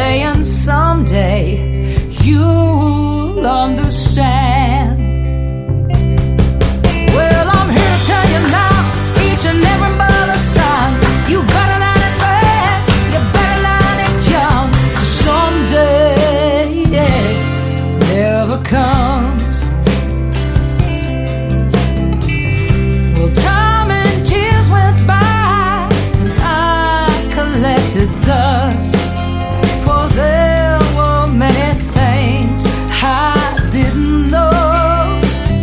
saying someday you'll understand. Well, I'm here to tell you now, each and every mother's son, you better learn it fast, you better learn it young. Someday never comes. Well, time and tears went by, and I collected dust, for there were many things I didn't know.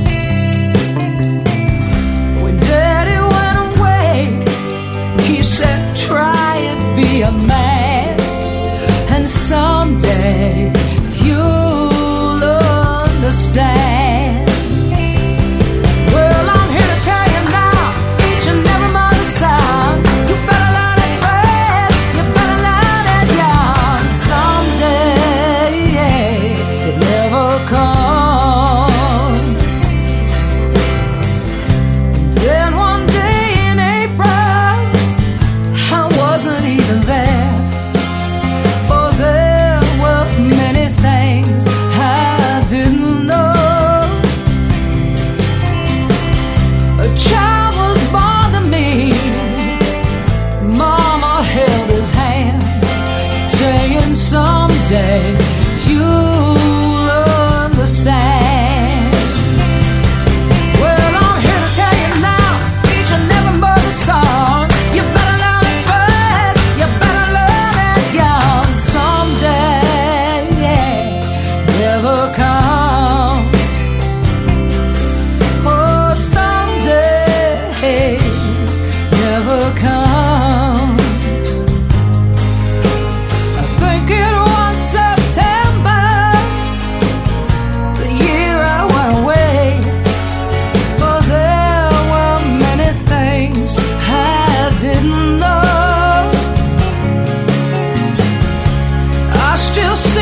When Daddy went away, he said, try it, be a man, and someday you'll understand. Well, I'm here to tell you now, each and every mother's son, you better learn it fast, you better learn it young. Someday it never comes. Then one day in April, I wasn't even there, for there were many things I didn't know. A child was born to me, Mama held his hand, saying someday you'll understand. Well, I'm here to tell you now, each and every mother's son, you better learn it fast, you better learn it young. Someday never comes. Oh, someday never comes. I think it was September, the year I went away, for there were many things I didn't know. I still